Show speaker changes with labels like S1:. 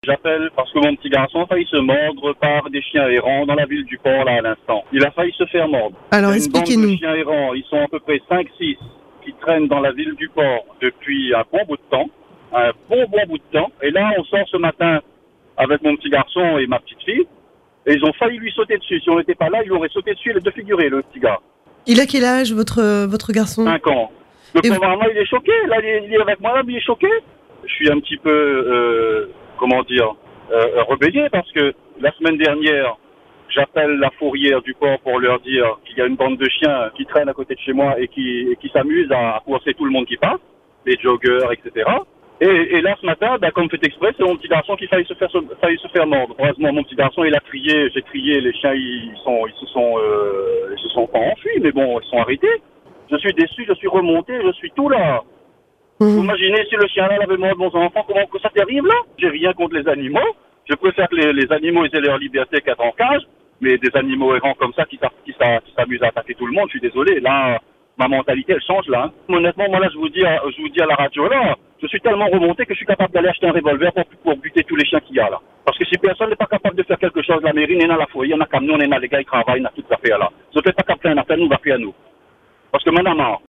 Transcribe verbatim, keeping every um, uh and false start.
S1: J'appelle parce que mon petit garçon a failli se mordre par des chiens errants dans la ville du port là à l'instant. Il a failli se faire mordre.
S2: Alors
S1: Il y a une bande de
S2: expliquez-nous.
S1: chiens errants, ils sont à peu près cinq six qui traînent dans la ville du port depuis un bon bout de temps. Un bon bon bout de temps. Et là on sort ce matin avec mon petit garçon et ma petite fille. Et ils ont failli lui sauter dessus. Si on n'était pas là, ils lui auraient sauté dessus et le défiguré, le petit gars.
S2: Il a quel âge votre, votre garçon?
S1: cinq ans. Le
S2: Et vous-
S1: pauvre Armand, il est choqué. Là, il est, il est avec moi, là, mais il est choqué. Je suis un petit peu, euh, comment dire, euh, rebellé parce que la semaine dernière, j'appelle la fourrière du port pour leur dire qu'il y a une bande de chiens qui traînent à côté de chez moi et qui, et qui s'amusent à, à courser tout le monde qui passe, les joggers, et cetera. Et, et là, ce matin, ben, comme fait exprès, c'est mon petit garçon qui failli se faire, se, failli se faire mordre. Heureusement, mon petit garçon, il a crié, j'ai crié, les chiens, ils, sont, ils se sont, euh, ils se sont pas enfuis, mais bon, ils sont arrêtés. Je suis déçu, je suis remonté, je suis tout là. Vous
S2: Mmh.
S1: imaginez si le chien là avait mordre mon enfant, comment que ça terrible là? J'ai rien contre les animaux. Je préfère que les, les animaux aient leur liberté qu'être en cage, mais des animaux errants comme ça qui, s'a- qui, s'a- qui s'amusent à attaquer tout le monde, je suis désolé. Là, ma mentalité elle change là. Hein. Honnêtement, moi là, je vous dis, à, je vous dis à la radio là, je suis tellement remonté que je suis capable d'aller acheter un revolver pour, pour buter tous les chiens qu'il y a là. Parce que si personne n'est pas capable de faire quelque chose, la mairie n'est dans la foyer, on a camion, on est dans les gars, ils travaillent, on a tout ça fait là. Si on n'est pas capable de faire un affaire, nous on va faire à nous. Parce que maintenant,